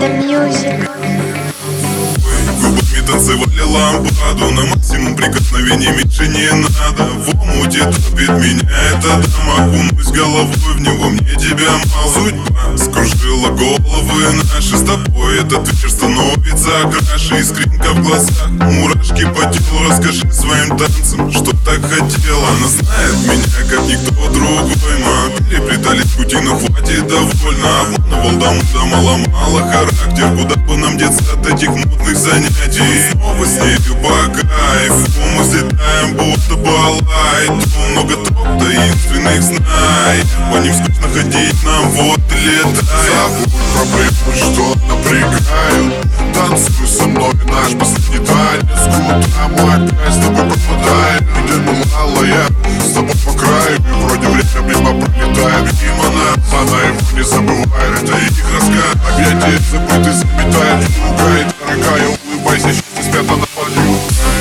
The Music. Губами танцевали ламбаду, на максимум прикосновений меньше не надо. В омуте топит меня эта дама, окунусь головой в него, мне тебя мало. Судьба скружила головы наши, с тобой этот вечер становится краше. Искринка в глазах, мурашки по телу, расскажи своим танцам, что так хотела. Она знает меня, как никто другой, мы переплетались пути, но хватит довольно. Обманывал дома, ломала характер, куда бы нам деться от этих мутных занятий. Снова с нею по кайфу мы взлетаем, будто балайт. Много троп таинственных знай, по ним скучно ходить нам, вот и летай. Забудь проблемы, что напрягают. Танцуй со мной наш последний танец. Куда мы опять с тобой пропадаем? Где бывала я с тобой по краю, и вроде время мимо пролетаем мимо нас. Она его не забывает, это их рассказ. Объятия забыты заметает, пугает. Дорогая, улыбайся, щиты спят, она подъем.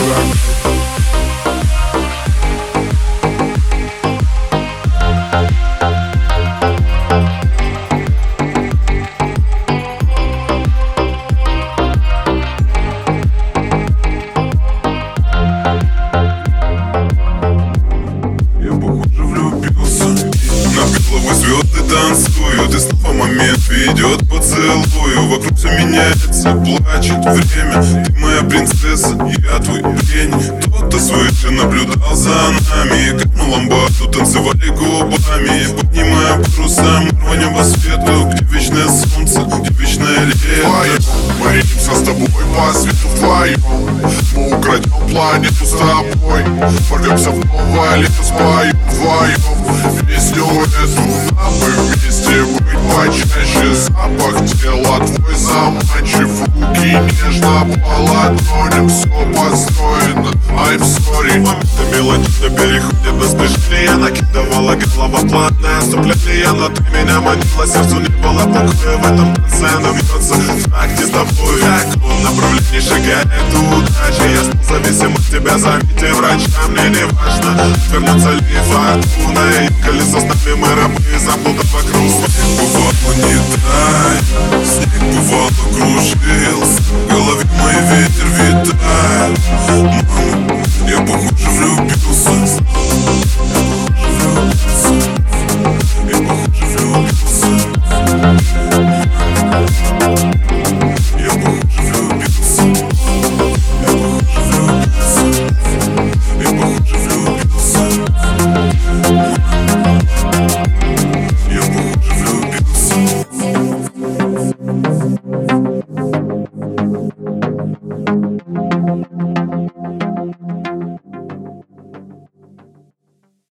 Звезды танцуют, и снова момент ведет поцелую. Вокруг все меняется, плачет время. Ты моя принцесса, я твой пень. Кто-то свыше наблюдал за нами, как на ламбаду танцевали губами. Поднимаем паруса, мы рванем по свету, где вечное солнце, где вечное лето. Мы ринемся с тобой по свету вдвоем. Мы украдем планету с тобой, порвемся в новое лето, споем вдвоем песню эту. Нам бы вместе быть почаще. Запах тела твой заманчив, руки нежно по ладоням. Все построено, I'm sorry. Моментами мелодично переходит на сближение. Накидывала голова платное отступление, но ты меня манила, сердцу не было покоя. В этом танце оно бьется так не с тобой. В каком направлении шагает удача? Я стал зависим от тебя, зовите врача. Мне не важно, вернется ли фортуна, и колесо с нами, мы рабы, забудут